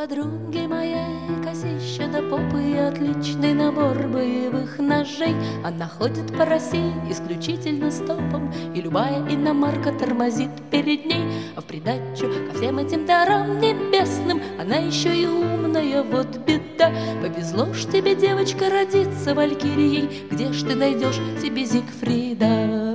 подруги моей косища до попы и отличный набор боевых ножей. Она ходит по России исключительно стопом, и любая иномарка тормозит перед ней. А в придачу ко всем этим дарам небесным она еще и умная, вот беда. Повезло ж тебе, девочка, родиться валькирией, где ж ты найдешь себе Зигфрида?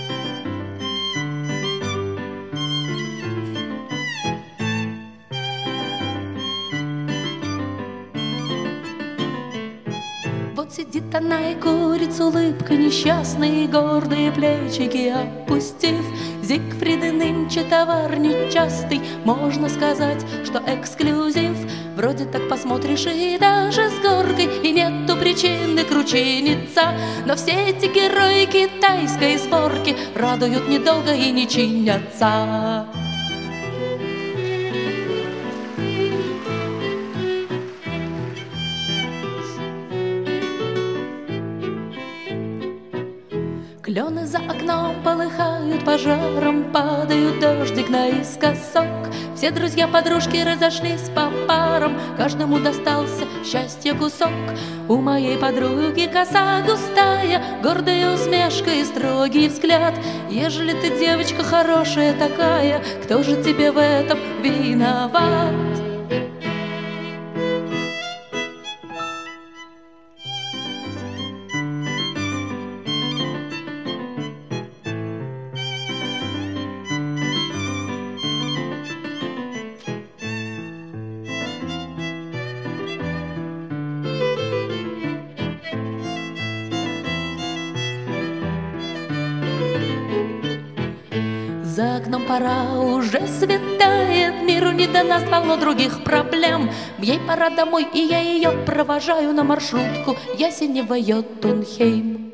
Вот сидит она и курит с улыбкой несчастной, гордые плечики опустив. Зигфриды нынче товар нечастый, можно сказать, что эксклюзив. Вроде так посмотришь и даже с горкой, и нету причины кручиниться. Но все эти герои китайской сборки радуют недолго и не чинятся. Клены за окном полыхают пожаром, падают дождик наискосок. Все друзья-подружки разошлись по парам, каждому достался счастья кусок. У моей подруги коса густая, гордая усмешка и строгий взгляд. Ежели ты девочка хорошая такая, кто же тебе в этом виноват? За окном пора уже светает, миру не до нас полно других проблем. Ей пора домой, и я ее провожаю на маршрутку Ясенево-Йотунхейм.